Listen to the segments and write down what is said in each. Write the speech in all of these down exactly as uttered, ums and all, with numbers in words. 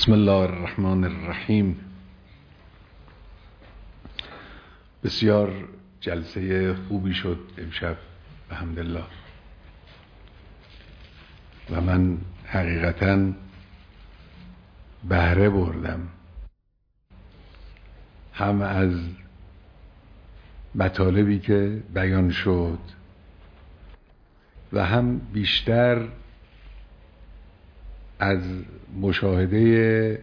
بسم الله الرحمن الرحیم. بسیار جلسه خوبی شد امشب بحمدالله و من حقیقتاً بهره بردم، هم از مطالبی که بیان شد و هم بیشتر از مشاهده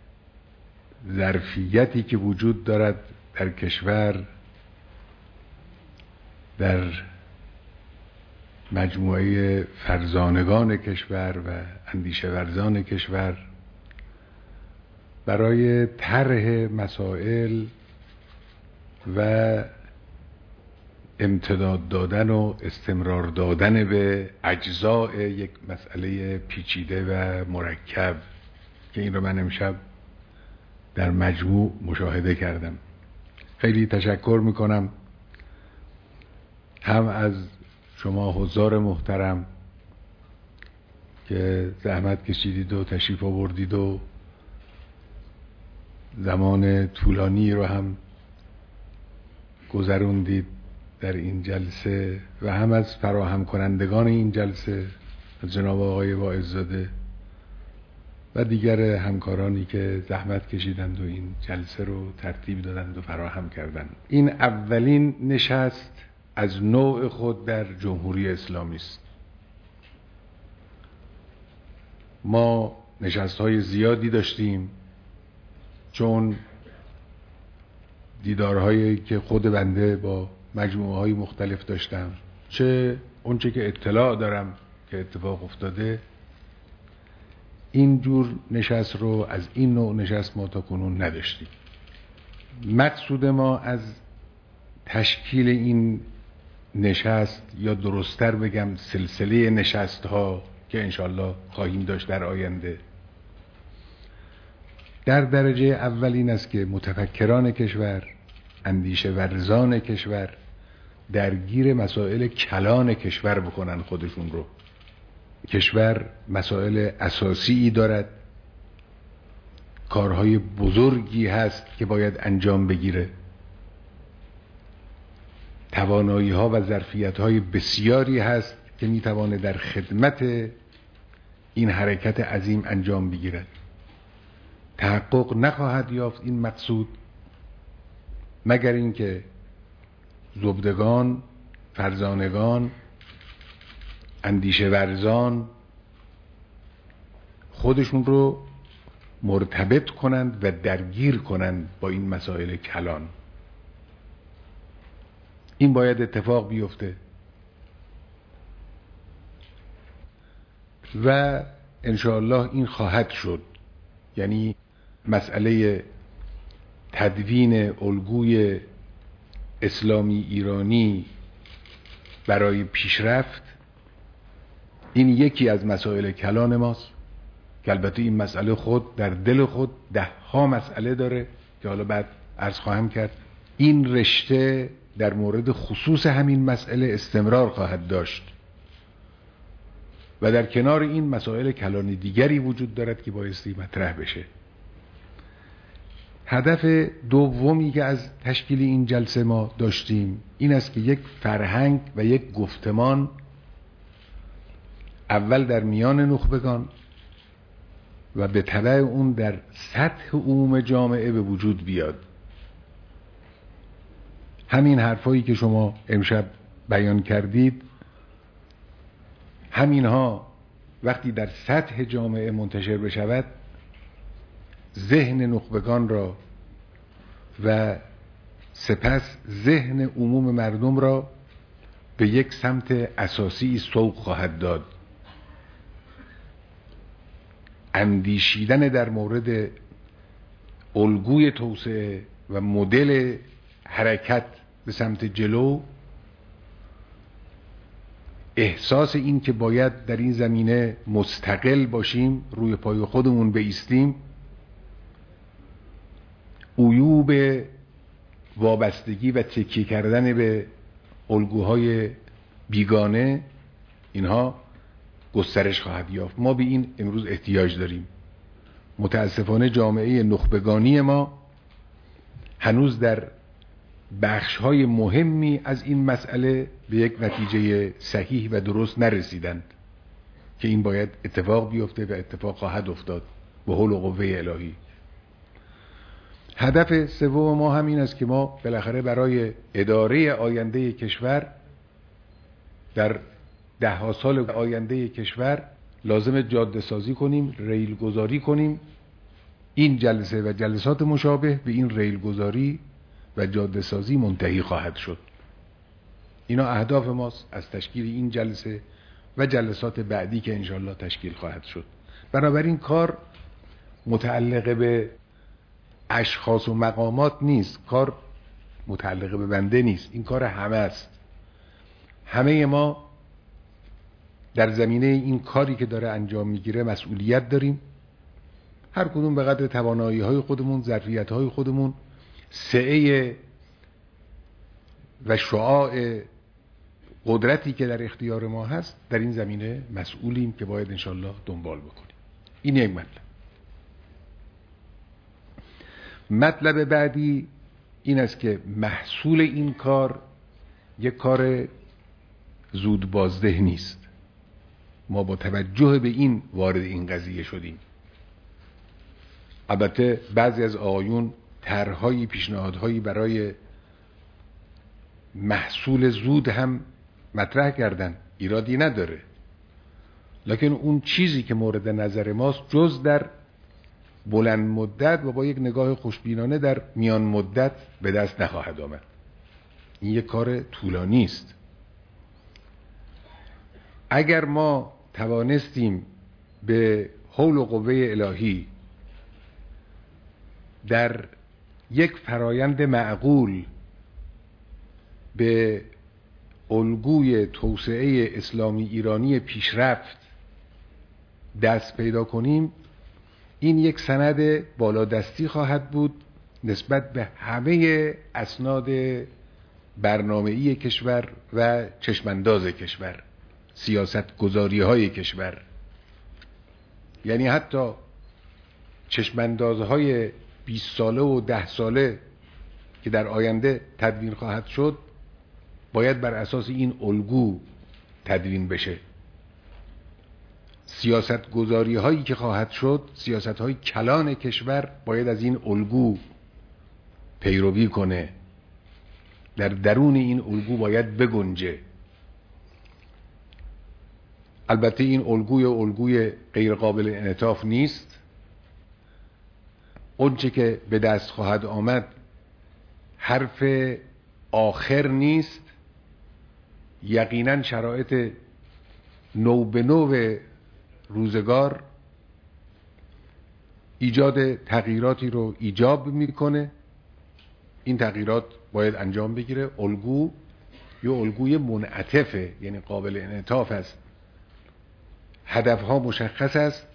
ظرفیتی که وجود دارد در کشور، در مجموعه فرزانگان کشور و اندیشه ورزان کشور برای طرح مسائل و امتداد دادن و استمرار دادن به اجزاء یک مسئله پیچیده و مرکب که این رو من امشب در مجموع مشاهده کردم. خیلی تشکر میکنم هم از شما حضار محترم که زحمت کشیدید و تشریف آوردید و زمان طولانی رو هم گذروندید در این جلسه و هم از فراهم کنندگان این جلسه، از جناب آقای واعظ‌زاده و دیگر همکارانی که زحمت کشیدند و این جلسه رو ترتیب دادند و فراهم کردند. این اولین نشست از نوع خود در جمهوری اسلامی است. ما نشست‌های زیادی داشتیم، چون دیدارهایی که خود بنده با مجموعه های مختلف داشتم، چه اونچه که اطلاع دارم که اتفاق افتاده، این جور نشست رو از این نوع نشست ما تا کنون نداشتیم. مقصود ما از تشکیل این نشست، یا درست‌تر بگم سلسله نشست ها که انشالله خواهیم داشت در آینده، در درجه اول این است که متفکران کشور، اندیشه ورزان کشور درگیر مسائل کلان کشور بکنن خودشون رو. کشور مسائل اساسی دارد، کارهای بزرگی هست که باید انجام بگیره، توانایی ها و ظرفیت های بسیاری هست که میتوانه در خدمت این حرکت عظیم انجام بگیرد. تحقق نخواهد یافت این مقصود مگر اینکه زبدگان، فرزانگان، اندیشه ورزان خودشون رو مرتبط کنند و درگیر کنند با این مسائل کلان. این باید اتفاق بیفته و انشاءالله این خواهد شد. یعنی مسئله تدوین الگوی اسلامی ایرانی برای پیشرفت، این یکی از مسائل کلان ماست که البته این مسئله خود در دل خود ده ها مسئله داره که حالا بعد عرض خواهم کرد. این رشته در مورد خصوص همین مسئله استمرار خواهد داشت و در کنار این مسائل کلان دیگری وجود دارد که بایستی مطرح بشه. هدف دومی که از تشکیل این جلسه ما داشتیم این است که یک فرهنگ و یک گفتمان اول در میان نخبگان و به تبع اون در سطح عموم جامعه به وجود بیاد. همین حرفایی که شما امشب بیان کردید، همینها وقتی در سطح جامعه منتشر بشود، ذهن نخبگان را و سپس ذهن عموم مردم را به یک سمت اساسی سوق خواهد داد. اندیشیدن در مورد الگوی توسعه و مدل حرکت به سمت جلو، احساس این که باید در این زمینه مستقل باشیم، روی پای خودمون بایستیم، عیوب وابستگی و تکیه کردن به الگوهای بیگانه، اینها گسترش خواهد یافت. ما به این امروز احتیاج داریم. متاسفانه جامعه نخبگانی ما هنوز در بخش‌های مهمی از این مسئله به یک نتیجه صحیح و درست نرسیدند که این باید اتفاق بیفته و اتفاق خواهد افتاد به حول و قوه الهی. هدف سوم ما هم این است که ما بالاخره برای اداره آینده کشور در ده ها سال آینده کشور لازم جاده سازی کنیم، ریل گذاری کنیم. این جلسه و جلسات مشابه به این ریل گذاری و جاده سازی منتهی خواهد شد. اینا اهداف ماست از تشکیل این جلسه و جلسات بعدی که انشالله تشکیل خواهد شد. بنابراین کار متعلق به اشخاص و مقامات نیست، کار متعلق به بنده نیست، این کار همه است. همه ما در زمینه این کاری که داره انجام میگیره مسئولیت داریم، هر کدوم به قدر توانایی های خودمون، ظرفیت های خودمون، سعه و شعاع قدرتی که در اختیار ما هست در این زمینه مسئولیم که باید انشالله دنبال بکنیم. این یک مطلب. مطلب بعدی این است که محصول این کار یک کار زود بازده نیست. ما با توجه به این وارد این قضیه شدیم. البته بعضی از آقایون طرح‌هایی، پیشنهادهایی برای محصول زود هم مطرح کردن، ایرادی نداره، لکن اون چیزی که مورد نظر ماست جز در بلند مدت و با یک نگاه خوشبینانه در میان مدت به دست نخواهد آمد. این یک کار طولانی است. اگر ما توانستیم به حول و قوه الهی در یک فرایند معقول به الگوی توسعه اسلامی ایرانی پیشرفت دست پیدا کنیم، این یک سند بالادستی خواهد بود نسبت به همه اسناد برنامه‌ای کشور و چشمانداز کشور، سیاست گذاری های کشور. یعنی حتی چشماندازهای بیست ساله و ده ساله که در آینده تدوین خواهد شد باید بر اساس این الگو تدوین بشه. سیاست گذاری هایی که خواهد شد، سیاست های کلان کشور باید از این الگو پیروی کنه، در درون این الگو باید بگنجه. البته این الگوی الگوی غیر قابل انعطاف نیست. اونچه که به دست خواهد آمد حرف آخر نیست. یقینا شرایط نو به نو روزگار ایجاد تغییراتی رو ایجاب میکنه. این تغییرات باید انجام بگیره. الگو یا الگوی منعطفه، یعنی قابل انعطاف است، هدفها مشخص است،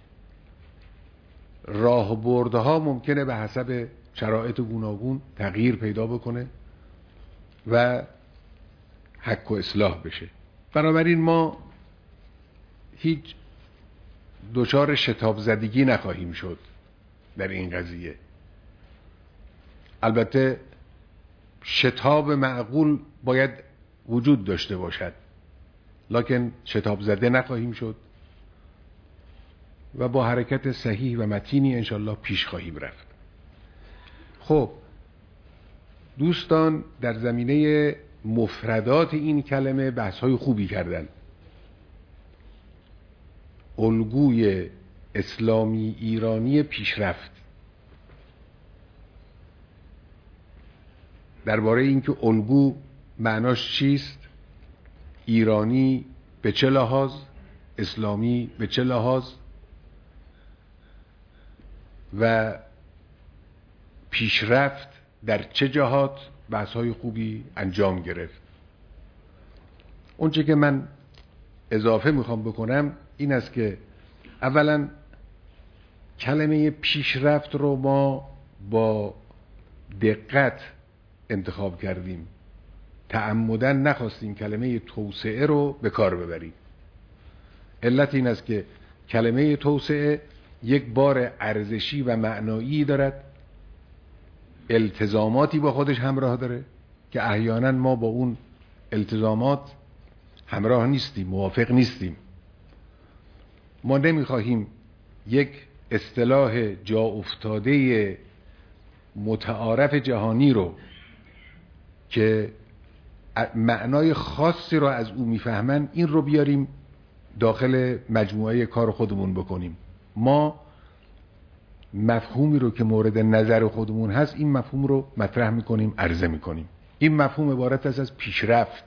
راهبردها ممکنه به حسب شرایط گوناگون تغییر پیدا بکنه و حک و اصلاح بشه. بنابراین ما هیچ دچار شتاب زدگی نخواهیم شد در این قضیه. البته شتاب معقول باید وجود داشته باشد، لکن شتاب زده نخواهیم شد و با حرکت صحیح و متینی انشالله پیش خواهیم رفت. خب دوستان در زمینه مفردات این کلمه بحث های خوبی کردن. الگوی اسلامی ایرانی پیشرفت، درباره اینکه الگو معناش چیست، ایرانی به چه لحاظ، اسلامی به چه لحاظ و پیشرفت در چه جهات، بحث های خوبی انجام گرفت. اونچه که من اضافه میخوام بکنم این است که اولا کلمه پیشرفت رو ما با دقت انتخاب کردیم، تعمداً نخواستیم کلمه توسعه رو به کار ببریم. علت این است که کلمه توسعه یک بار ارزشی و معنایی دارد، التزاماتی با خودش همراه داره که احیانا ما با اون التزامات همراه نیستیم، موافق نیستیم. ما نمیخواهیم یک اصطلاح جا افتاده متعارف جهانی رو که معنای خاصی رو از او میفهمن این رو بیاریم داخل مجموعه کار خودمون بکنیم. ما مفهومی رو که مورد نظر خودمون هست این مفهوم رو مطرح میکنیم، عرضه میکنیم. این مفهوم عبارت است از پیشرفت.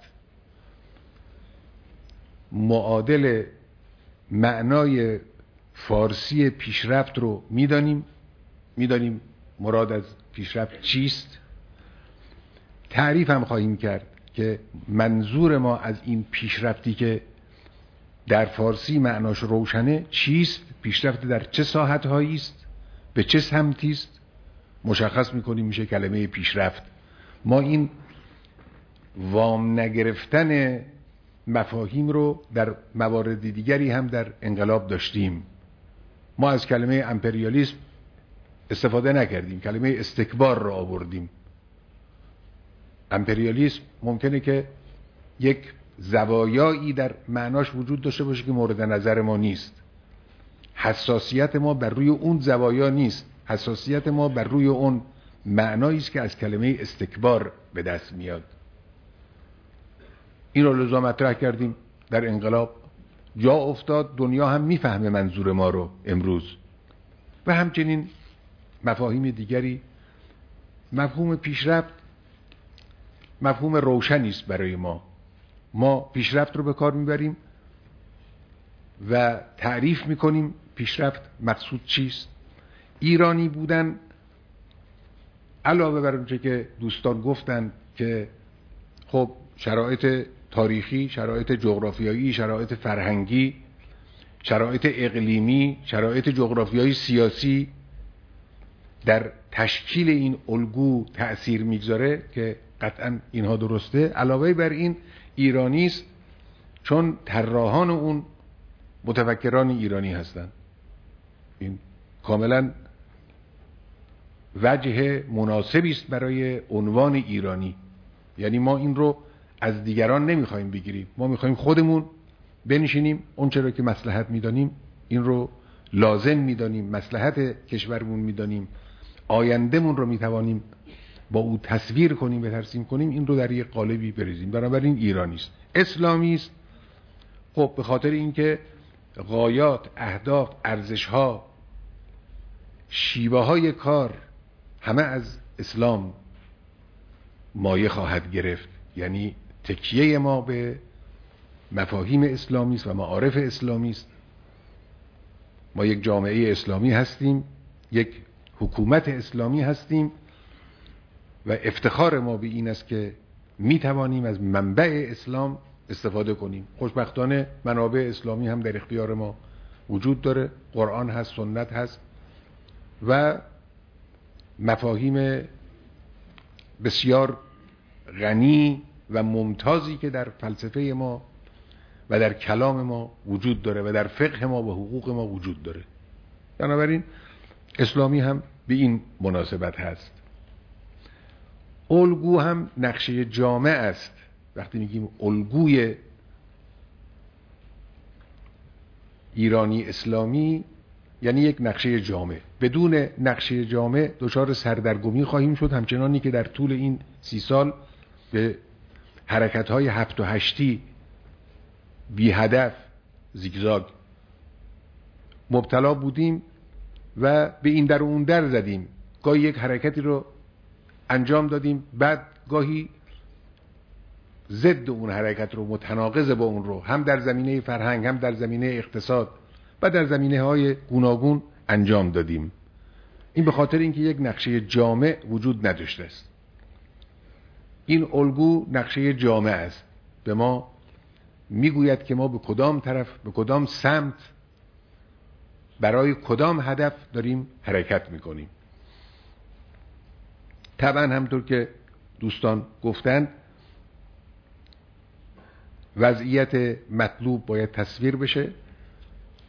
معادل معنای فارسی پیشرفت رو میدانیم، میدانیم مراد از پیشرفت چیست. تعریف هم خواهیم کرد که منظور ما از این پیشرفتی که در فارسی معناش روشنه چیست، پیشرفت در چه ساحت‌هایی است، به چه سمتی است، مشخص می‌کنیم، میشه کلمه پیشرفت. ما این وام نگرفتن مفاهیم رو در موارد دیگری هم در انقلاب داشتیم. ما از کلمه امپریالیسم استفاده نکردیم، کلمه استکبار رو آوردیم. امپریالیسم ممکنه که یک زوایایی در معناش وجود داشته باشه که مورد نظر ما نیست. حساسیت ما بر روی اون زوایا نیست، حساسیت ما بر روی اون معنایی است که از کلمه استکبار به دست میاد. این رو لزوما مطرح کردیم در انقلاب، جا افتاد، دنیا هم میفهمه منظور ما رو امروز. و همچنین مفاهیم دیگری. مفهوم پیشرفت مفهوم روشنی است برای ما. ما پیشرفت رو به کار میبریم و تعریف میکنیم پیشرفت مقصود چیست. ایرانی بودن علاوه بر اونچه که دوستان گفتن که خب شرایط تاریخی، شرایط جغرافیایی، شرایط فرهنگی، شرایط اقلیمی، شرایط جغرافیایی سیاسی در تشکیل این الگو تأثیر میگذاره که قطعا اینها درسته. علاوه بر این ایرانی است چون طراحان اون متفکران ایرانی هستند. این کاملا وجه مناسبی است برای عنوان ایرانی. یعنی ما این رو از دیگران نمیخوایم بگیریم، ما میخوایم خودمون بنشینیم اون چرا که مصلحت میدانیم این رو لازم میدانیم، مصلحت کشورمون میدانیم، آیندهمون رو میتوانیم با او تصویر کنیم و ترسیم کنیم، این رو در یک قالبی بریزیم. بنابراین ایرانی است. اسلامی است خب به خاطر اینکه غایات، اهداف، ارزش‌ها، شیوه‌های کار همه از اسلام مایه خواهد گرفت. یعنی تکیه ما به مفاهیم اسلامی است و معارف اسلامی است. ما یک جامعه اسلامی هستیم، یک حکومت اسلامی هستیم و افتخار ما به این است که می توانیم از منبع اسلام استفاده کنیم. خوشبختانه منابع اسلامی هم در اختیار ما وجود داره، قرآن هست، سنت هست و مفاهیم بسیار غنی و ممتازی که در فلسفه ما و در کلام ما وجود داره و در فقه ما و حقوق ما وجود داره. بنابراین اسلامی هم به این مناسبت هست. الگو هم نقشه جامع است. وقتی میگیم الگوی ایرانی اسلامی یعنی یک نقشه جامع. بدون نقشه جامع دچار سردرگمی خواهیم شد، همچنانی که در طول این سی سال به حرکت‌های هفت و هشتی بی هدف زیگزاگ مبتلا بودیم و به این در و اون در زدیم. گاهی یک حرکتی رو انجام دادیم، بعد گاهی ضد اون حرکت رو، متناقض با اون رو، هم در زمینه فرهنگ، هم در زمینه اقتصاد و در زمینه های گوناگون انجام دادیم. این به خاطر اینکه یک نقشه جامع وجود نداشته است. این الگو نقشه جامع است، به ما میگوید که ما به کدام طرف، به کدام سمت، برای کدام هدف داریم حرکت میکنیم. طبعا همطور که دوستان گفتند وضعیت مطلوب باید تصویر بشه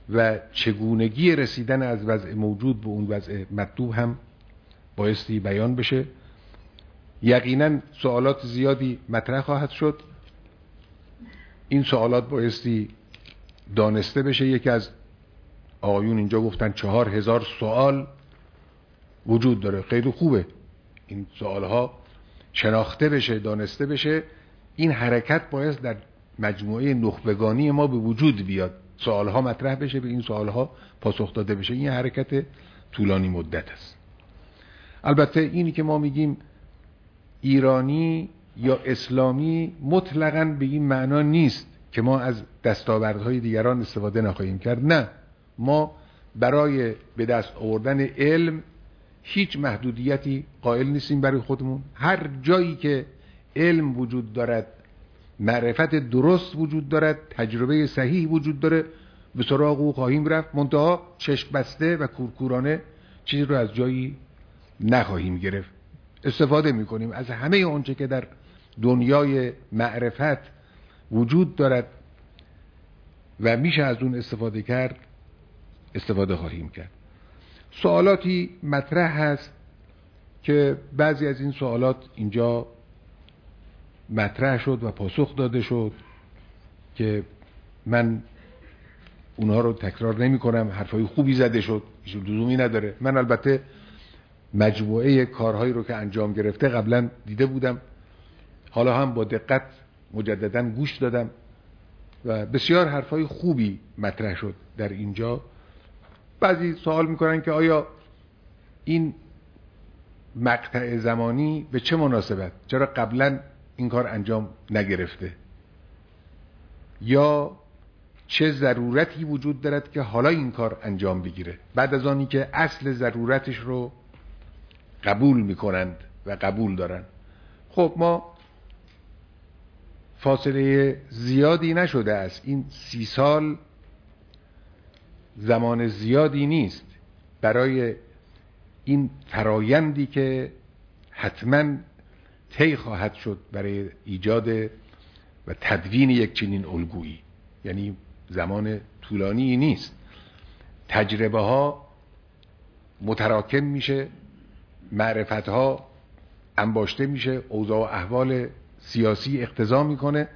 و چگونگی رسیدن از وضع موجود به اون وضع مطلوب هم بایستی بیان بشه. یقینا سوالات زیادی مطرح خواهد شد. این سوالات بایستی دانسته بشه. یکی از آقایون اینجا گفتن چهار هزار سوال وجود داره. خیلی خوبه این سوالها شناخته بشه، دانسته بشه. این حرکت باید در مجموعه نخبگانی ما به وجود بیاد، سوالها مطرح بشه، به این سوالها پاسخ داده بشه. این حرکت طولانی مدت است. البته اینی که ما میگیم ایرانی یا اسلامی مطلقاً به این معنا نیست که ما از دستاوردهای دیگران استفاده نخواهیم کرد. نه، ما برای به دست آوردن علم هیچ محدودیتی قائل نیستیم برای خودمون. هر جایی که علم وجود دارد، معرفت درست وجود دارد، تجربه صحیح وجود داره، به سراغ او خواهیم رفت. منتها چشم بسته و کورکورانه چیزی رو از جایی نخواهیم گرفت. استفاده میکنیم از همه اونچه که در دنیای معرفت وجود دارد و میشه از اون استفاده کرد، استفاده خواهیم کرد. سوالاتی مطرح هست که بعضی از این سوالات اینجا مطرح شد و پاسخ داده شد که من اونها رو تکرار نمی کنم. حرفای خوبی زده شد، هیچ لزومی نداره. من البته مجموعه کارهایی رو که انجام گرفته قبلا دیده بودم، حالا هم با دقت مجددا گوش دادم و بسیار حرفای خوبی مطرح شد در اینجا. بعضی سوال میکنن که آیا این مقطع زمانی به چه مناسبت، چرا قبلا این کار انجام نگرفته، یا چه ضرورتی وجود دارد که حالا این کار انجام بگیره بعد از آنی که اصل ضرورتش رو قبول میکنند و قبول دارن. خب ما فاصله زیادی نشده است. این سی سال زمان زیادی نیست برای این فرایندی که حتما طی خواهد شد برای ایجاد و تدوین یک چنین الگویی. یعنی زمان طولانی نیست. تجربه ها متراکم میشه، معرفت ها انباشته میشه، اوضاع و احوال سیاسی اقتضا میکنه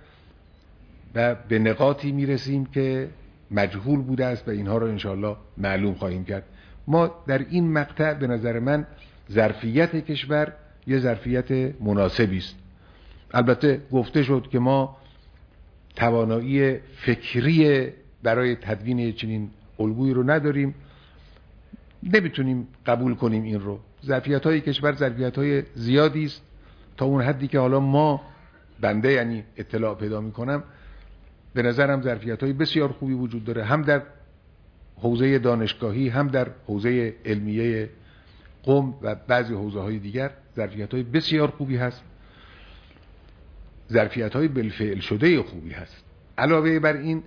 و به نقاطی میرسیم که مجهول بوده است و اینها رو انشاءالله معلوم خواهیم کرد. ما در این مقطع به نظر من ظرفیت کشور یه ظرفیت مناسبی است. البته گفته شد که ما توانایی فکری برای تدوین چنین الگویی رو نداریم، نمیتونیم قبول کنیم این رو. ظرفیت‌های کشور ظرفیت‌های زیادی است. تا اون حدی که حالا ما بنده یعنی اطلاع پیدا میکنم، به نظرم ظرفیت‌های بسیار خوبی وجود داره، هم در حوزه دانشگاهی، هم در حوزه علمیه قم و بعضی حوزه‌های دیگر ظرفیت‌های بسیار خوبی هست، ظرفیت‌های بالفعل شده خوبی هست. علاوه بر این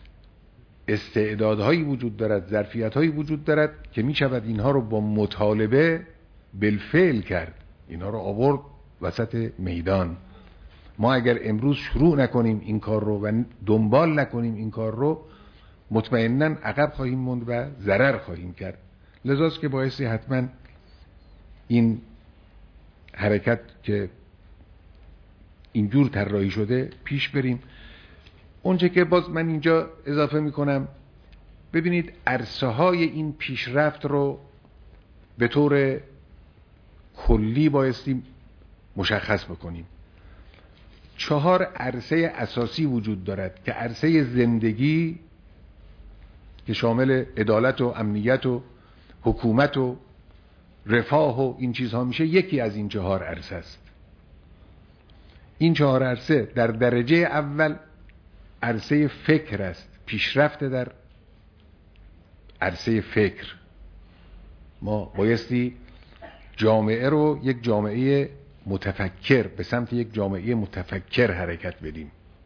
استعدادهایی وجود دارد، ظرفیت‌هایی وجود دارد که می‌شود اینها رو با مطالبه بالفعل کرد، اینها رو آورد وسط میدان. ما اگر امروز شروع نکنیم این کار رو و دنبال نکنیم این کار رو، مطمئناً عقب خواهیم موند و ضرر خواهیم کرد. لذاست که بایستی حتما این حرکت که اینجور طراحی شده پیش بریم. اونچه که باز من اینجا اضافه میکنم، ببینید عرصه های این پیشرفت رو به طور کلی بایستی مشخص بکنیم. چهار عرصه اساسی وجود دارد که عرصه زندگی که شامل عدالت و امنیت و حکومت و رفاه و این چیزها میشه، یکی از این چهار عرصه است. این چهار عرصه در درجه اول عرصه فکر است، پیشرفت در عرصه فکر. ما بایستی جامعه رو یک جامعه متفکر، به سمت یک جامعه متفکر حرکت بدیم.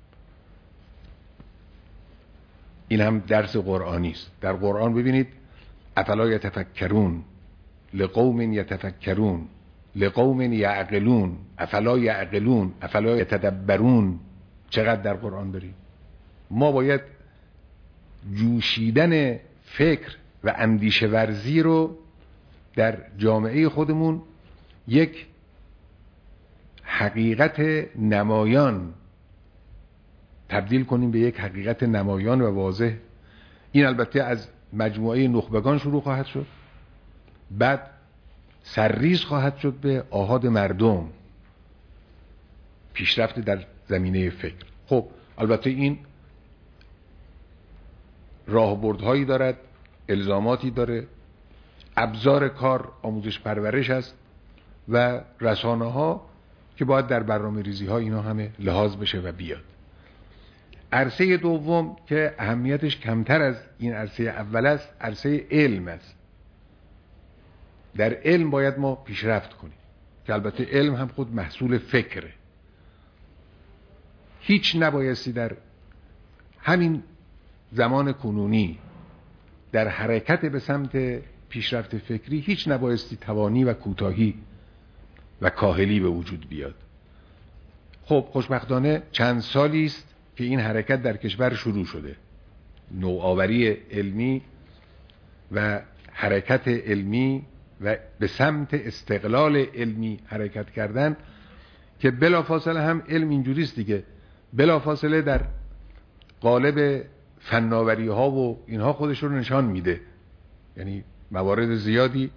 این هم درس قرآنی است. در قرآن ببینید افلا یتفکرون لقوم یتفکرون لقوم یعقلون افلا یعقلون افلا یتدبرون. چقدر در قرآن داریم. ما باید جوشیدن فکر و اندیشه ورزی رو در جامعه خودمون یک حقیقت نمایان تبدیل کنیم به یک حقیقت نمایان و واضح. این البته از مجموعه نخبگان شروع خواهد شد، بعد سرریز خواهد شد به آحاد مردم، پیشرفت در زمینه فکر. خب البته این راهبردهایی دارد، الزاماتی داره، ابزار کار آموزش پرورش است و رسانه ها که باید در برنامه ریزی ها اینا همه لحاظ بشه و بیاد. عرصه دوم که اهمیتش کمتر از این عرصه اول است، عرصه علم است. در علم باید ما پیشرفت کنیم که البته علم هم خود محصول فکره. هیچ نبایستی در همین زمان کنونی در حرکت به سمت پیشرفت فکری هیچ نبایستی توانی و کوتاهی و کاهلی به وجود بیاد. خب خوشبختانه چند سالی است که این حرکت در کشور شروع شده، نوآوری علمی و حرکت علمی و به سمت استقلال علمی حرکت کردن که بلافاصله هم علم اینجوریست دیگه، بلافاصله در قالب فناوری ها و اینها خودش رو نشان میده. یعنی موارد زیادی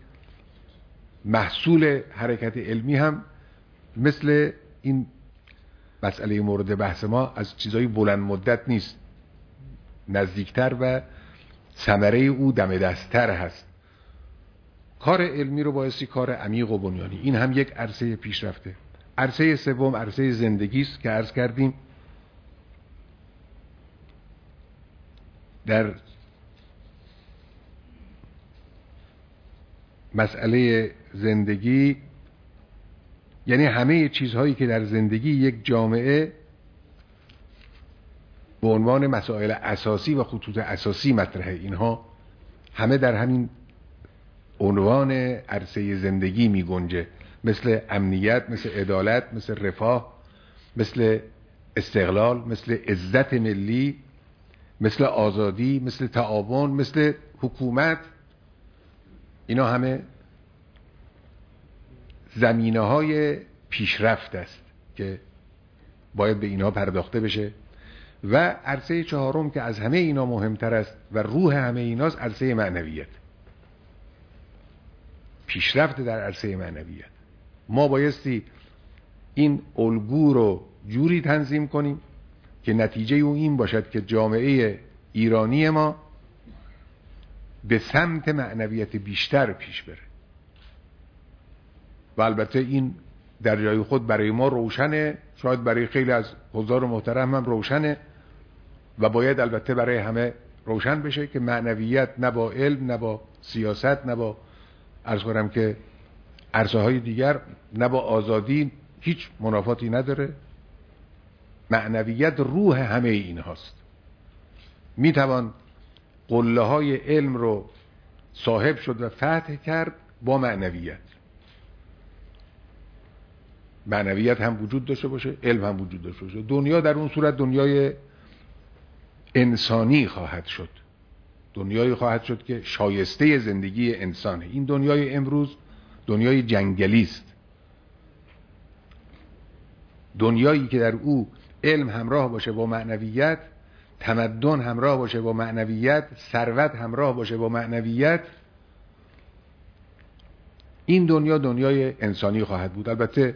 محصول حرکت علمی هم مثل این مسئله مورد بحث ما از چیزای بلند مدت نیست، نزدیکتر و ثمره او دم دستتر هست. کار علمی رو بایستی کار عمیق و بنیانی، این هم یک عرصه پیشرفته. عرصه سوم عرصه زندگی است که عرض کردیم در مسئله زندگی، یعنی همه چیزهایی که در زندگی یک جامعه به عنوان مسائل اساسی و خطوط اساسی مطرحه، اینها همه در همین عنوان عرصه زندگی می گنجه، مثل امنیت، مثل عدالت، مثل رفاه، مثل استقلال، مثل عزت ملی، مثل آزادی، مثل تعاون، مثل حکومت. اینا همه زمینه های پیشرفت است که باید به اینا پرداخته بشه. و عرصه چهارم که از همه اینا مهمتر است و روح همه ایناست، عرصه معنویت، پیشرفت در عرصه معنویت. ما بایستی این الگو رو جوری تنظیم کنیم که نتیجه او این باشد که جامعه ایرانی ما به سمت معنویت بیشتر پیش بره. و البته این در جای خود برای ما روشنه، شاید برای خیلی از حضار محترم هم روشنه و باید البته برای همه روشن بشه که معنویت نه با علم، نه با سیاست، نه با عرض کنم که عرصه های دیگر، نه با آزادی هیچ منافاتی نداره. معنویت روح همه این هاست. میتوان قله های علم رو صاحب شد و فتح کرد با معنویت. معنویت هم وجود داشته باشه، علم هم وجود داشته باشه، دنیا در اون صورت دنیای انسانی خواهد شد، دنیایی خواهد شد که شایسته زندگی انسانه. این دنیای امروز دنیای جنگلی است، دنیایی که در او علم همراه باشه با معنویت، تمدن همراه باشه با معنویت، ثروت همراه باشه با معنویت. این دنیا دنیای انسانی خواهد بود. البته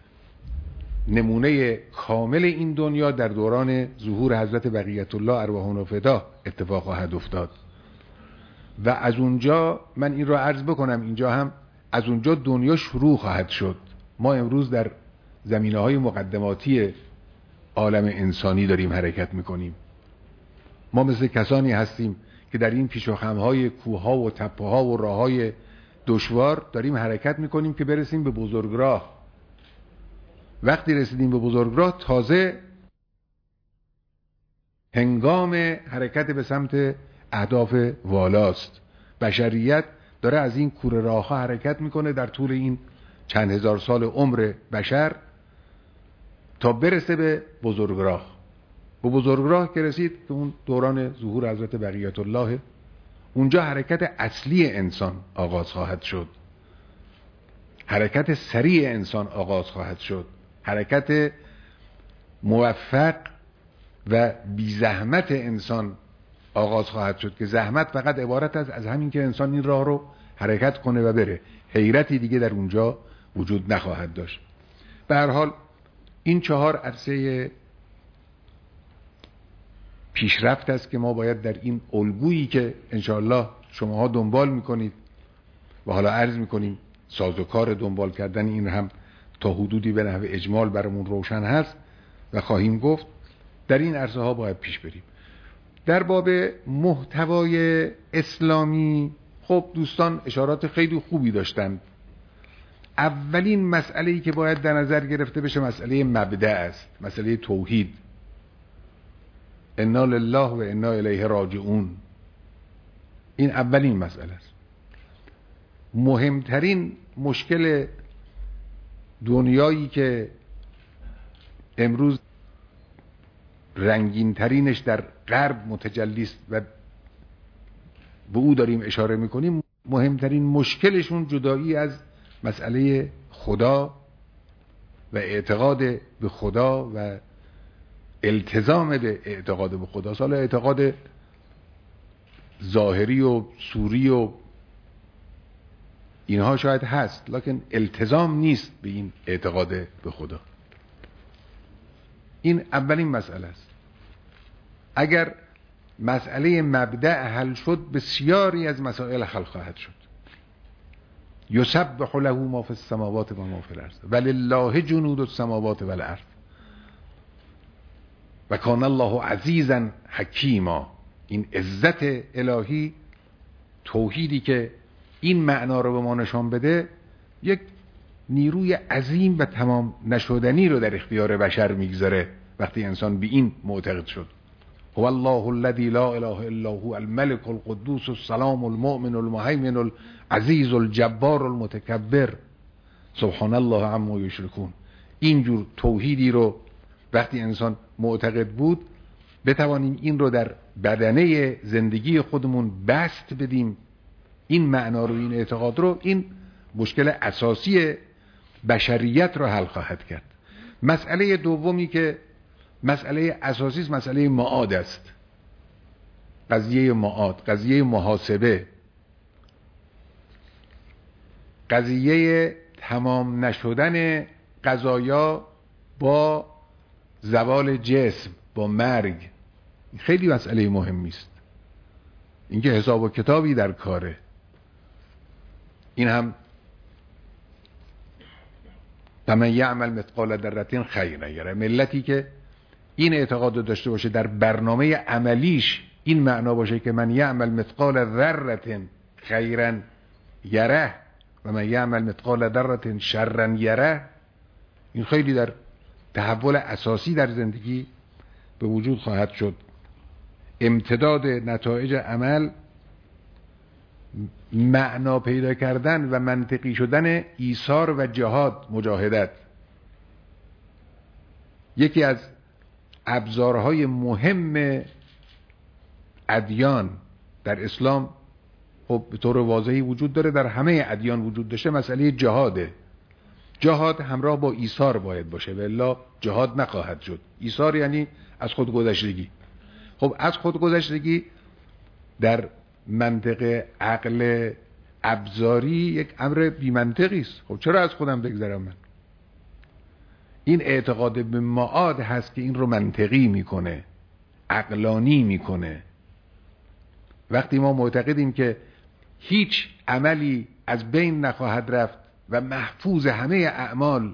نمونه کامل این دنیا در دوران ظهور حضرت بقیت الله ارواحهم فدا اتفاق خواهد افتاد و از اونجا من این رو عرض بکنم، اینجا هم از اونجا دنیا شروع خواهد شد. ما امروز در زمینه‌های مقدماتی عالم انسانی داریم حرکت میکنیم. ما مثل کسانی هستیم که در این پیش و خم‌های کوه‌ها و تپه‌ها و راه‌های دشوار داریم حرکت میکنیم که برسیم به بزرگراه. وقتی رسیدیم به بزرگراه تازه هنگام حرکت به سمت اهداف والاست. بشریت داره از این کوره راه‌ها حرکت میکنه در طول این چند هزار سال عمر بشر تا برسه به بزرگراه. به بزرگراه که رسید که اون دوران ظهور حضرت بقیت الله، اونجا حرکت اصلی انسان آغاز خواهد شد، حرکت سریع انسان آغاز خواهد شد، حرکت موفق و بی زحمت انسان آغاز خواهد شد که زحمت فقط عبارت است از همین که انسان این راه رو حرکت کنه و بره، حیرتی دیگه در اونجا وجود نخواهد داشت. به هر حال این چهار عرصه پیشرفت است که ما باید در این الگویی که انشاءالله شماها دنبال میکنید و حالا عرض میکنیم سازوکار دنبال کردن این هم تا حدودی به نحو اجمال برامون روشن هست و خواهیم گفت، در این عرصه ها باید پیش بریم. در باب محتوای اسلامی خب دوستان اشارات خیلی خوبی داشتن. اولین مسئله‌ای که باید در نظر گرفته بشه مسئله مبدأ است، مسئله توحید. انا لله و انا الیه راجعون، این اولین مسئله است. مهمترین مشکل دنیایی که امروز رنگین ترینش در غرب متجلی است و به او داریم اشاره میکنیم، مهمترین مشکلشون جدایی از مسئله خدا و اعتقاد به خدا و التزام به اعتقاد به خدا. حالا اعتقاد ظاهری و سوری و اینها شاید هست، لکن التزام نیست به این اعتقاد به خدا. این اولین مسئله است. اگر مسئله مبدأ حل شد، بسیاری از مسائل حل خواهد شد. یسبح له ما فی السماوات و ما فی الارض ولله جنود السماوات والارض و کان الله عزیزا حکیما. این عزت الهی، توحیدی که این معنا رو به ما نشان بده، یک نیروی عظیم و تمام نشدنی رو در اختیار بشر میگذاره وقتی انسان به این معتقد شد. هو الله الذی لا اله الا هو الملك القدوس السلام المؤمن المهیمن العزیز الجبار المتکبر سبحان الله عما یشرکون. اینجور توحیدی رو وقتی انسان معتقد بود، بتوانیم این رو در بدنه زندگی خودمون بست بدیم، این معنا رو، این اعتقاد رو، این مشکل اساسی بشریت رو حل خواهد کرد. مسئله دومی که مسئله اساسی است، مسئله معاد است. قضیه معاد، قضیه محاسبه، قضیه تمام نشدن قضایا با زوال جسم، با مرگ. خیلی مسئله مهمی است. اینکه حساب و کتابی در کاره. این هم فمن یعمل مثقال ذره خیرا یره. ملتی که این اعتقاد داشته باشه، در برنامه عملیش این معنا باشه که من یعمل مثقال ذره خیرا یره و من یعمل مثقال ذره شرا یره، این خیلی در تحول اساسی در زندگی به وجود خواهد شد. امتداد نتایج عمل، معنا پیدا کردن و منطقی شدن ایثار و جهاد، مجاهدت. یکی از ابزارهای مهم ادیان در اسلام، خب به طور واضحی وجود داره، در همه ادیان وجود داشته، مسئله جهاده. جهاد همراه با ایثار باید باشه، والا جهاد نخواهد شد. ایثار یعنی از خود گذشتگی. خب از خود گذشتگی در منطق عقل ابزاری یک امر بی منطقی است. خب چرا از خودم بگذرم من؟ این اعتقاد به معاد هست که این رو منطقی میکنه، عقلانی میکنه. وقتی ما معتقدیم که هیچ عملی از بین نخواهد رفت و محفوظ همه اعمال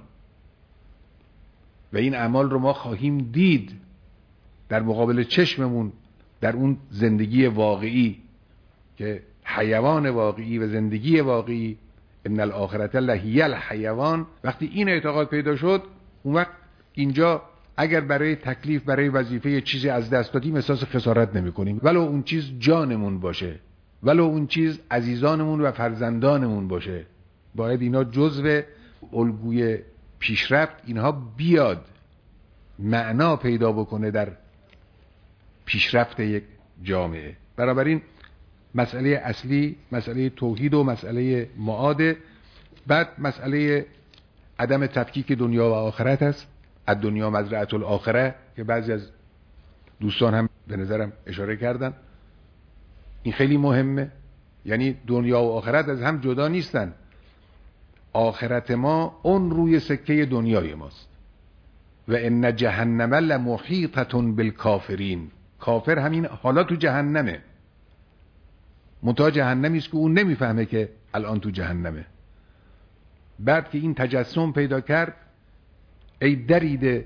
و این اعمال رو ما خواهیم دید در مقابل چشممون در اون زندگی واقعی که حیوان واقعی و زندگی واقعی، ان الاخرة لهی الحیوان، وقتی این اعتقاد پیدا شد، اون وقت اینجا اگر برای تکلیف، برای وظیفه چیزی از دست دادیم احساس خسارت نمی کنیم، ولو اون چیز جانمون باشه، ولو اون چیز عزیزانمون و فرزندانمون باشه. باید اینا جزو الگوی پیشرفت، اینها بیاد معنا پیدا بکنه در پیشرفت یک جامعه. بنابراین مسئله اصلی مسئله توحید و مسئله معاده. بعد مسئله عدم تفکیک دنیا و آخرت است. الدنیا مزرعة الاخره که بعضی از دوستان هم به نظرم اشاره کردن. این خیلی مهمه. یعنی دنیا و آخرت از هم جدا نیستن. آخرت ما اون روی سکه دنیای ماست. و ان جهنم لمحیطة بالکافرین. کافر همین حالا تو جهنمه، منتها جهنمی است که اون نمیفهمه که الان تو جهنمه. بعد که این تجسم پیدا کرد، ای دریده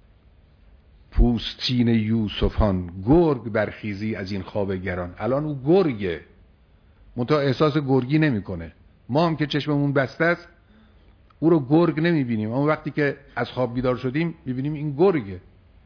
پوستین یوسفان، گرگ برخیزی از این خواب گران. الان او گرگه، منتها احساس گرگی نمیکنه. ما هم که چشممون بسته است او رو گرگ نمیبینیم، اما وقتی که از خواب بیدار شدیم میبینیم این گرگه.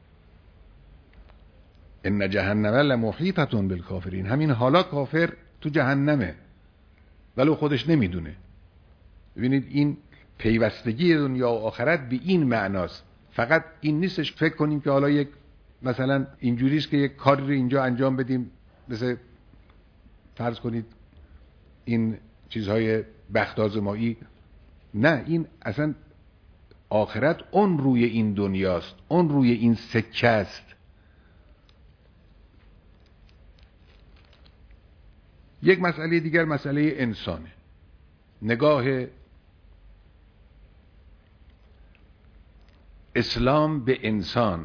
ان جهنم لمحیطة بالکافرین. همین حالا کافر تو جهنمه ولو خودش نمیدونه. ببینید این پیوستگی دنیا و آخرت به این معناست. فقط این نیستش فکر کنیم که حالا یک مثلا اینجوریست که یک کاری رو اینجا انجام بدیم، مثل فرض کنید این چیزهای بخت آزمایی. نه، این اصلا آخرت اون روی این دنیاست، اون روی این سکه است. یک مسئله دیگر مسئله انسانه. نگاه اسلام به انسان،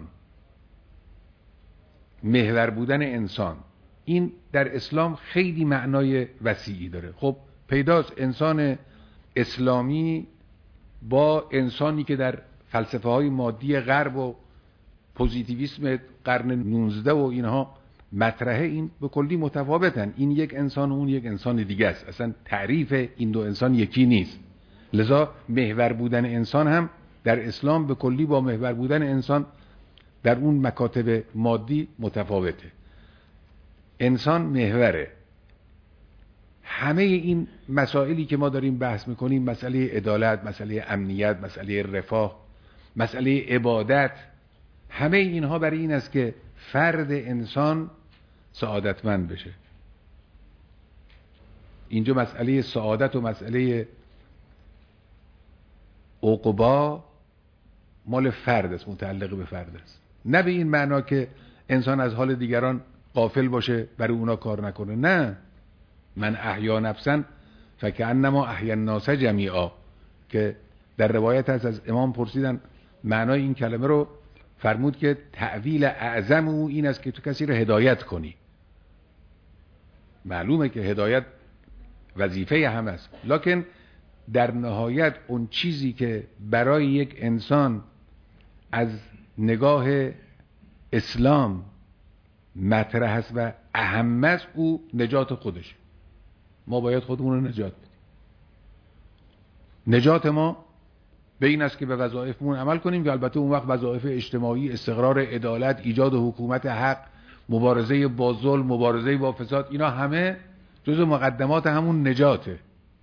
محور بودن انسان، این در اسلام خیلی معنای وسیعی داره. خب پیداست انسان اسلامی با انسانی که در فلسفه های مادی غرب و پوزیتیویسم قرن نوزده و اینها مطرحه، این به کلی متفاوتن. این یک انسان و اون یک انسان دیگه است. اصلا تعریف این دو انسان یکی نیست. لذا محور بودن انسان هم در اسلام به کلی با محور بودن انسان در اون مکاتب مادی متفاوته. انسان محوره. همه این مسائلی که ما داریم بحث میکنیم، مسئله عدالت، مسئله امنیت، مسئله رفاه، مسئله عبادت، همه اینها برای این است که فرد انسان سعادتمند بشه. اینجا مسئله سعادت و مسئله عقبا مال فرد است، متعلق به فرد است. نه به این معنا که انسان از حال دیگران غافل باشه، برای اونا کار نکنه. نه، من احیا نفسا فکأنما احیا الناس جمیعا، که در روایت هست از امام پرسیدن معنای این کلمه رو، فرمود که تعویل اعظم او این است که تو کسی رو هدایت کنی. معلومه که هدایت وظیفه هم است، لکن در نهایت اون چیزی که برای یک انسان از نگاه اسلام مطرح است و اهم است، او نجات خودش. ما باید خودمون رو نجات بدیم. نجات ما به این است که به وظایفمون عمل کنیم، که البته اون وقت وظایف اجتماعی، استقرار، عدالت، ایجاد حکومت حق، مبارزه با ظلم، مبارزه با فساد، اینا همه جزء مقدمات همون نجاته.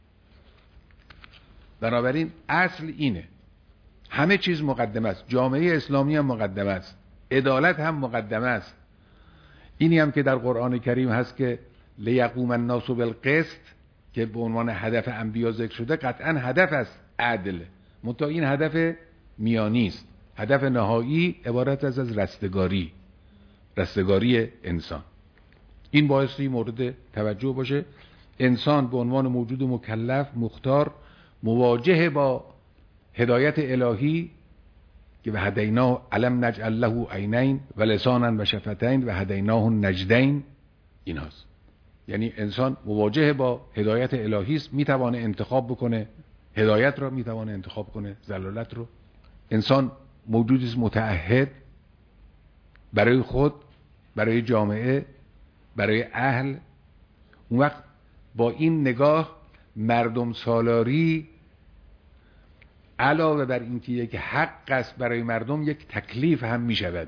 بنابراین اصل اینه، همه چیز مقدمه است. جامعه اسلامی هم مقدمه است، عدالت هم مقدمه است. اینی هم که در قرآن کریم هست که لیقوم الناس بالقسط، که به عنوان هدف انبیا ذکر شده، قطعا هدف است عدل، منتها این هدف میانی است. هدف نهایی عبارت است از رستگاری، رستگاری انسان. این بایستی مورد توجه باشه. انسان به عنوان موجود مکلف، مختار، مواجه با هدایت الهی که به هدیناه علم نجعل له عینین و لسانا و شفتین و هدیناه النجدین، این هست. یعنی انسان مواجه با هدایت الهی است، میتوانه انتخاب بکنه هدایت رو، میتوانه انتخاب کنه ضلالت رو. انسان موجودی است متعهد برای خود، برای جامعه، برای اهل. اون وقت با این نگاه مردم سالاری علاوه بر اینکه یک حق است برای مردم، یک تکلیف هم می شود.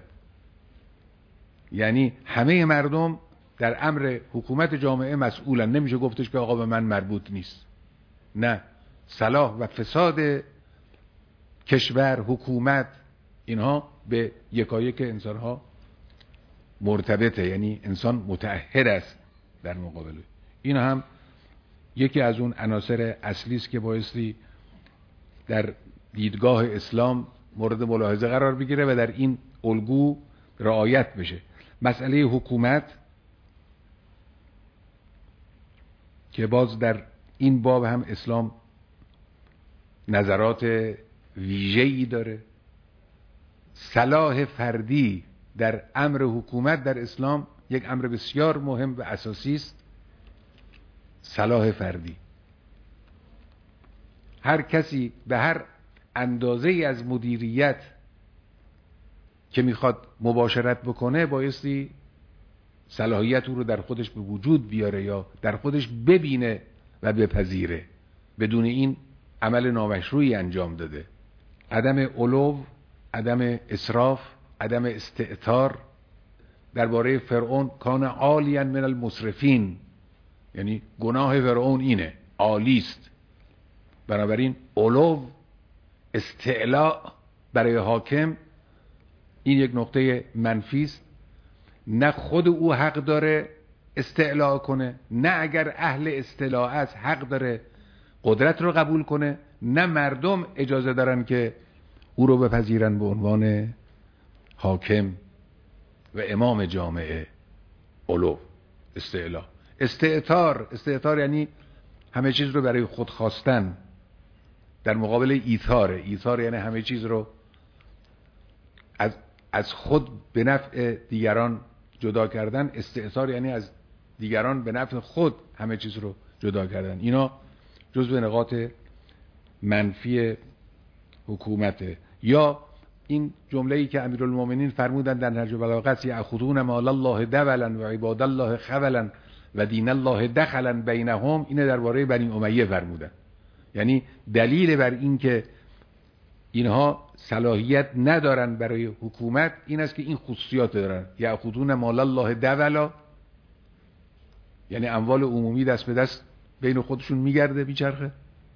یعنی همه مردم در امر حکومت جامعه مسئولن. نمیشه گفتش که آقا به من مربوط نیست. نه، صلاح و فساد کشور، حکومت، اینها به یکایک انسانها مرتبطه، یعنی انسان متعهد است در مقابله. این هم یکی از اون عناصر اصلی است که بایستی در دیدگاه اسلام مورد ملاحظه قرار بگیره و در این الگو رعایت بشه. مسئله حکومت که باز در این باب هم اسلام نظرات ویژه‌ای داره. صلاح فردی در امر حکومت در اسلام یک امر بسیار مهم و اساسی است. صلاح فردی، هر کسی به هر اندازه از مدیریت که میخواد مباشرت بکنه بایستی صلاحیت او رو در خودش به وجود بیاره یا در خودش ببینه و بپذیره. بدون این عمل نامشروعی انجام داده. عدم علو، عدم اسراف، عدم استئثار. درباره فرعون کان عالیا من المسرفین، یعنی گناه فرعون اینه، عالی است. بنابراین علو، استعلاء برای حاکم این یک نقطه منفی است. نه خود او حق داره استعلاء کنه، نه اگر اهل استعلاء است حق داره قدرت رو قبول کنه، نه مردم اجازه دارن که او رو بپذیرن به عنوان حاکم و امام جامعه. علو، استعلاء. استئثار، استئثار یعنی همه چیز رو برای خود خواستن در مقابل ایثار. ایثار یعنی همه چیز رو از از خود به نفع دیگران جدا کردن. استئثار یعنی از دیگران به نفع خود همه چیز رو جدا کردن. اینا جزو نقاط منفی حکومته. یا این جمله‌ای که امیرالمومنین فرمودن در نهج البلاغه: یأخذون مال الله دبلا و عباد الله خولا و دین الله دخلا بینهم، اینه درباره بنی امیه فرمودن. یعنی دلیل بر این که اینها صلاحیت ندارن برای حکومت این است که این خصوصیات دارن. یأخذون مال الله دولا، یعنی اموال عمومی دست به دست بین خودشون میگرده، میچرخه،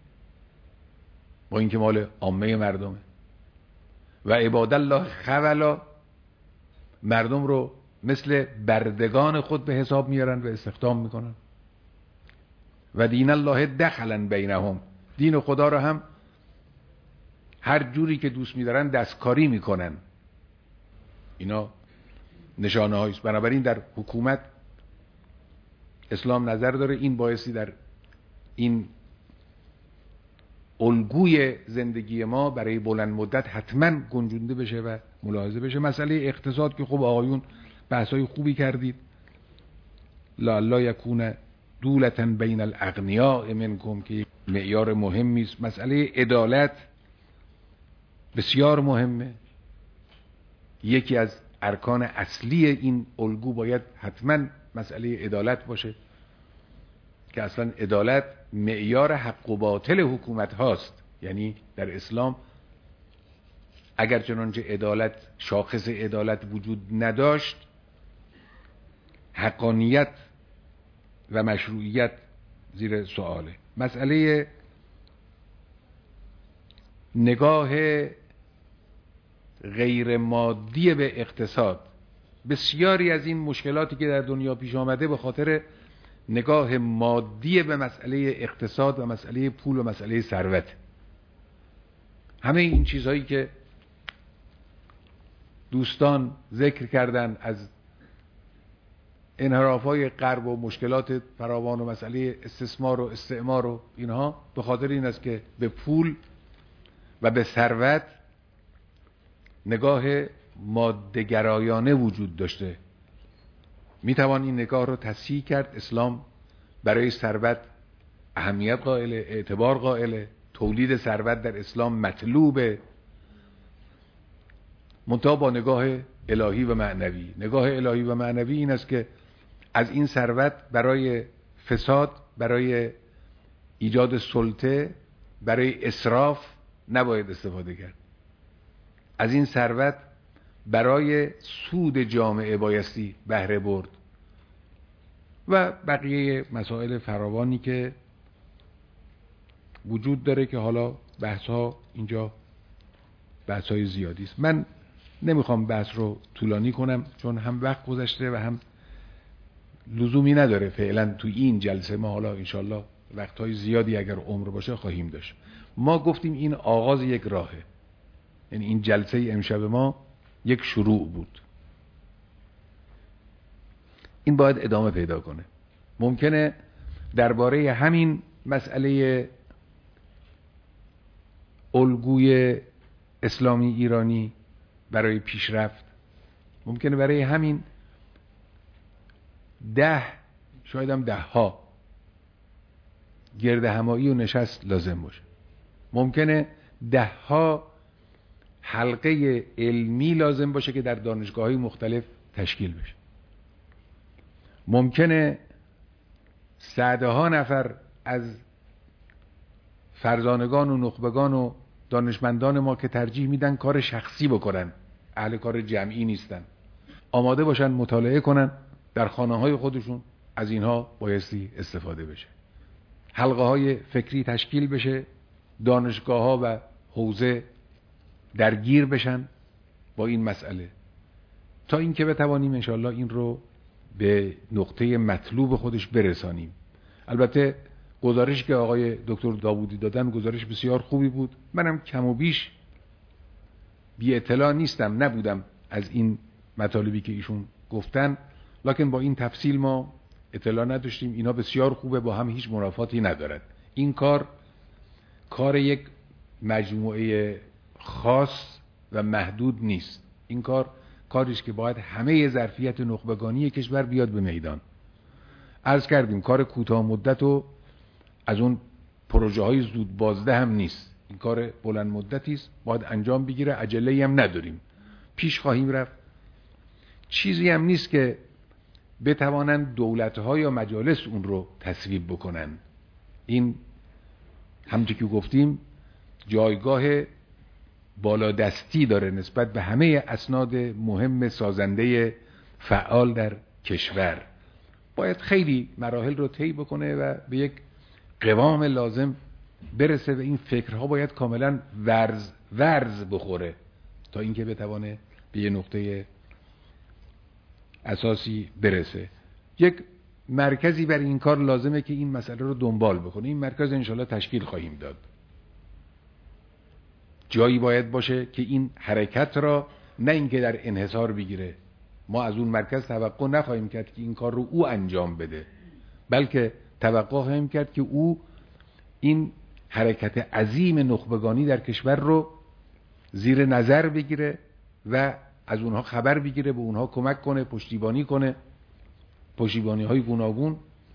با اینکه مال عامه مردمه. و عباد الله خولا، مردم رو مثل بردگان خود به حساب میارن و استخدام میکنن. و دین الله دخلا بینهم، دین خدا رو هم هر جوری که دوست میدارن دستکاری میکنن. اینا نشانه هاییست. بنابراین در حکومت اسلام نظر داره این بایستی در این الگوی زندگی ما برای بلند مدت حتما گنجونده بشه و ملاحظه بشه. مسئله اقتصاد که خب آقایون بحثای خوبی کردید. لا یکون دولتا بین الاغنیاء منکم که معیار مهمی است. مسئله عدالت بسیار مهمه. یکی از ارکان اصلی این الگو باید حتما مسئله عدالت باشه که اصلا عدالت معیار حق و باطل حکومت هاست. یعنی در اسلام اگر چنانچه عدالت، شاخص عدالت وجود نداشت، حقانیت و مشروعیت زیر سؤاله. مسئله نگاه غیر مادی به اقتصاد. بسیاری از این مشکلاتی که در دنیا پیش آمده به خاطر نگاه مادی به مسئله اقتصاد و مسئله پول و مسئله ثروت. همه این چیزهایی که دوستان ذکر کردن از انحراف‌های غرب و مشکلات فراوان و مسئله استثمار و استعمار و اینها به خاطر این است که به پول و به ثروت نگاه ماده‌گرایانه وجود داشته. میتوان این نگاه رو تصحیح کرد. اسلام برای ثروت اهمیت قائل، اعتبار قائل. تولید ثروت در اسلام مطلوبه، منتها با نگاه الهی و معنوی. نگاه الهی و معنوی این است که از این ثروت برای فساد، برای ایجاد سلطه، برای اسراف نباید استفاده کرد. از این ثروت برای سود جامعه بایستی بهره برد و بقیه مسائل فراوانی که وجود داره که حالا بحث ها اینجا بحث های زیادی است. من نمیخوام بحث رو طولانی کنم چون هم وقت گذشته و هم لزومی نداره فعلا تو این جلسه. ما حالا انشالله وقتهای زیادی اگر عمر باشه خواهیم داشت. ما گفتیم این آغاز یک راهه، یعنی این جلسه امشب ما یک شروع بود، این باید ادامه پیدا کنه. ممکنه درباره همین مسئله الگوی اسلامی ایرانی برای پیشرفت، ممکنه برای همین ده شاید هم ده ها گرد همایی و نشست لازم باشه. ممکنه ده ها حلقه علمی لازم باشه که در دانشگاه‌های مختلف تشکیل بشه. ممکنه صدها نفر از فرزانگان و نخبگان و دانشمندان ما که ترجیح میدن کار شخصی بکنن، اهل کار جمعی نیستن، آماده باشن مطالعه کنن در خانه‌های خودشون، از اینها بایستی استفاده بشه. حلقه های فکری تشکیل بشه، دانشگاه ها و حوزه درگیر بشن با این مسئله تا اینکه بتوانیم انشالله این رو به نقطه مطلوب خودش برسانیم. البته گزارشی که آقای دکتر داوودی دادن گزارش بسیار خوبی بود. منم کم و بیش بی اطلاع نیستم، نبودم از این مطالبی که ایشون گفتن، لکن با این تفصیل ما اطلاع نداشتیم. اینا بسیار خوبه، با هم هیچ منافاتی ندارد. این کار کار یک مجموعه خاص و محدود نیست. این کار کاری است که باید همه ظرفیت نخبگانی کشور بیاد به میدان. عرض کردیم کار کوتاه مدت و از اون پروژه های زود بازده هم نیست. این کار بلند مدتی است، باید انجام بگیره، عجله‌ای هم نداریم، پیش خواهیم رفت. چیزی هم نیست که بتوانند دولت‌ها یا مجالس اون رو تصویب بکنن. این همونطور که گفتیم جایگاه بالادستی داره نسبت به همه اسناد مهم سازنده فعال در کشور. باید خیلی مراحل رو طی بکنه و به یک قوام لازم برسه و این فکرها باید کاملا ورز ورز بخوره تا اینکه بتوانه به یه نقطه اساسی برسه. یک مرکزی برای این کار لازمه که این مسئله رو دنبال بکنه. این مرکز انشالله تشکیل خواهیم داد. جایی باید باشه که این حرکت را نه اینکه در انحصار بگیره، ما از اون مرکز توقع نخواهیم کرد که این کار رو او انجام بده، بلکه توقع خواهیم کرد که او این حرکت عظیم نخبگانی در کشور رو زیر نظر بگیره و از اونها خبر بگیره، به اونها کمک کنه، پشتیبانی کنه، پشتیبانی های گوناگون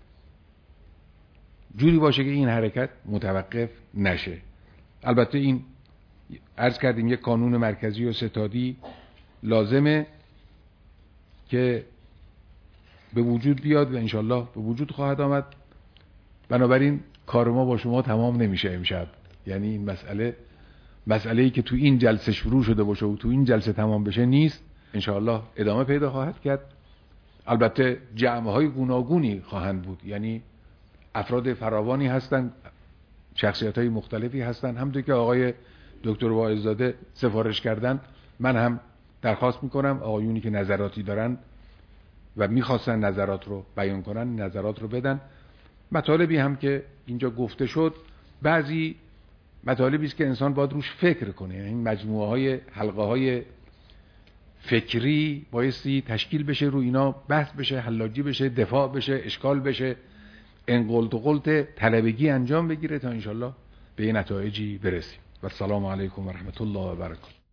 جوری باشه که این حرکت متوقف نشه. البته این عرض کردیم یک قانون مرکزی و ستادی لازمه که به وجود بیاد و انشالله به وجود خواهد آمد. بنابراین کار ما با شما تمام نمیشه امشب. یعنی این مسئله مسئله‌ای که تو این جلسه شروع شده باشه و تو این جلسه تمام بشه نیست، انشالله ادامه پیدا خواهد کرد. البته جمع‌های گوناگونی خواهند بود، یعنی افراد فراوانی هستند، شخصیت‌های مختلفی هستند. همونطور که آقای دکتر واعظ‌زاده سفارش کردن، من هم درخواست میکنم آقایونی که نظراتی دارن و میخواستن نظرات رو بیان کنن نظرات رو بدن. مطالبی هم که اینجا گفته شد بعضی مطالبی است که انسان باید روش فکر کنه. این مجموعه های حلقه های فکری بایستی تشکیل بشه، رو اینا بحث بشه، حلاجی بشه، دفاع بشه، اشکال بشه، انقلت و قلت طلبگی انجام بگیره تا انشالله به نتایجی برسیم. و السلام علیکم و رحمت الله و برکاته.